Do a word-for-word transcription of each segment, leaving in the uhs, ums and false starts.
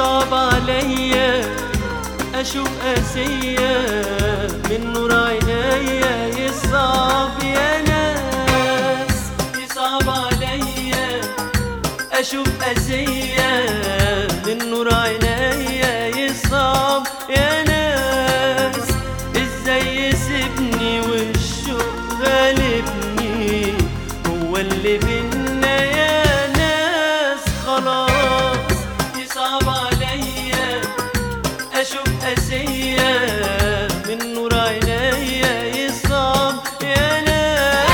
يصعب عليا اشوف قاسية من نور عينيا، يصعب يا ناس، يصعب عليا اشوف قاسية من نور عينيا، يصعب يا ناس. ازاي يسيبني والشوق غالبني، هو اللي بينا يا ناس خلاص. يصعب عليا اشوف قاسية من نور عينيا، يصعب يا ناس.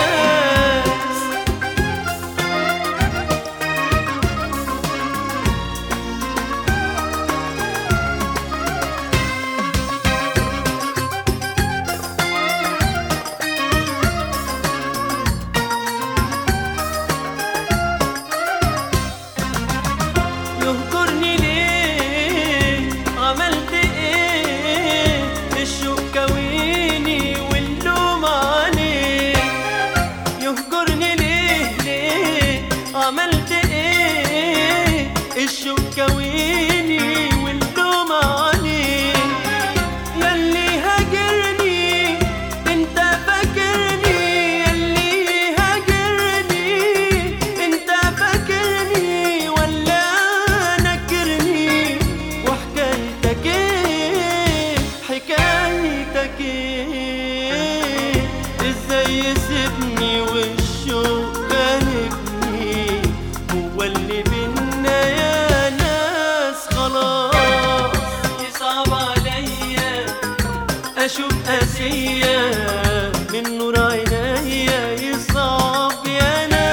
يهجرني ليه؟ عملت ايه؟ الشوق كويني واللوم عليه. يهجرني ليه ليه؟ عملت ايه؟ الشوق كويني واللوم عليه. ياللي هاجرني انت فاكرني، ياللي هاجرني انت فاكرني ولا نكرني؟ وحكايتك ايه؟ حكايتك ايه؟ ازاي يسيبني والشوق غالبني، هو اللي بينا يا ناس خلاص. يصعب عليا اشوف قاسية من نور عينيا، يصعب يا ناس.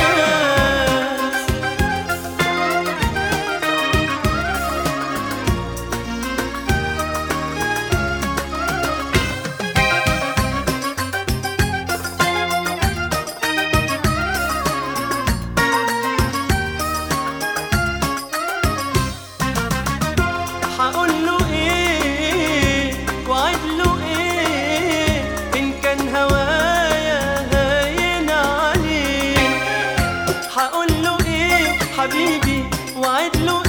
هقوله ايه وعدله ايه ان كان هوايا هاين عليه؟ هقوله ايه حبيبي وعدله